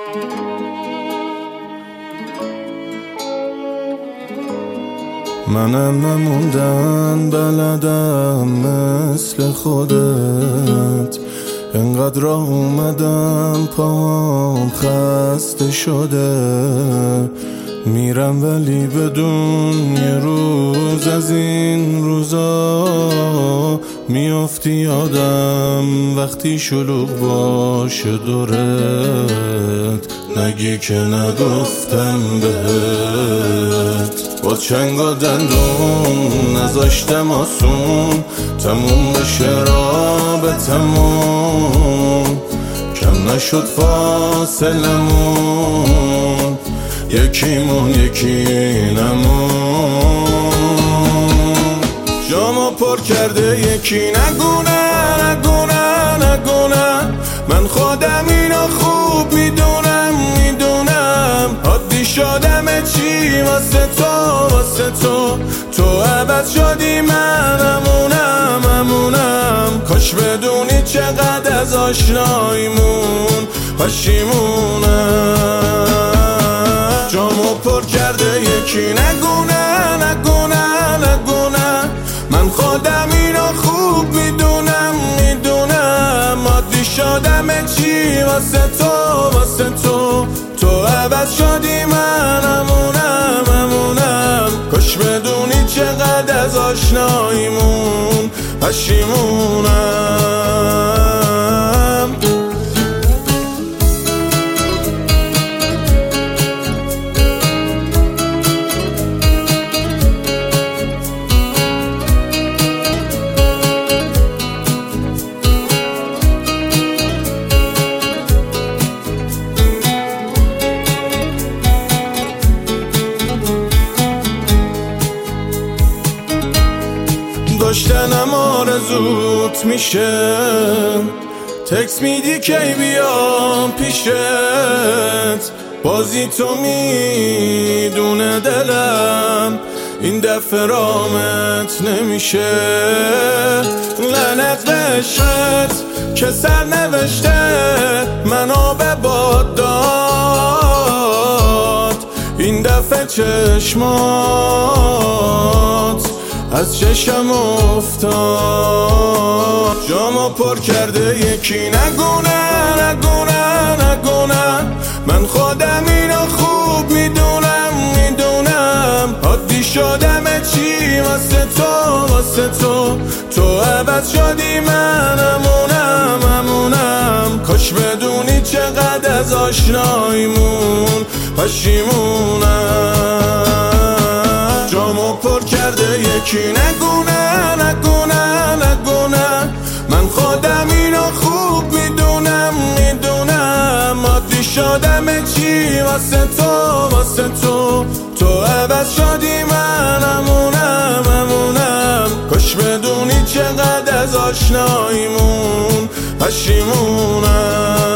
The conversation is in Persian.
منم نموندن بلدم مثل خودت، انقدر راه اومدم پام خسته شده، میرم ولی بدون یه روز از این روزا میافتی یادم وقتی شلوغ باشه دورت، نگی که نگفتم بهت. با چنگ و دندون نذاشتم آسون تموم بشه رابطمون، کم نشد فاصلمون، یکیمون یکی نمون. جامو پر کرده یکی نگونه نگونه نگونه، من خودم اینو خوب میدونم میدونم، عادی شدم چی واسه تو واسه تو، تو عوض شدی من امونم، کاش بدونی چقدر از آشناییمون پشیمونم. جامو پر کرده یکی نگونه نگونه نگونه، من خودم اینو خوب میدونم میدونم، عادی شدم چی واسه تو واسه تو، تو عوض شدی من امونم، کاش بدونی چقدر از آشناییمون پشیمونم. داشتنم آرزوت میشه، تکس میدی کی بیام پیشت، بازی تو میدونه دلم این دفعه رامت نمیشه، لعنت به عشقت که سر نوشته منو به باد داد، این دفعه چشمات از چشم افتاد. جامو پر کرده یکی نگونه نگونه نگونه، من خودم اینو خوب میدونم میدونم، عادی شدم چی واسه تو واسه تو، تو عوض شدی من امونم، کاش بدونی چقدر از آشناییمون پشیمونم. جامو پر کرده یکی نگونه نگونه نگونه، من خودم اینو خوب میدونم میدونم، عادی شدم چی واسه تو واسه تو، تو عوض شدی من امونم، کاش بدونی چقدر از آشناییمون پشیمونم.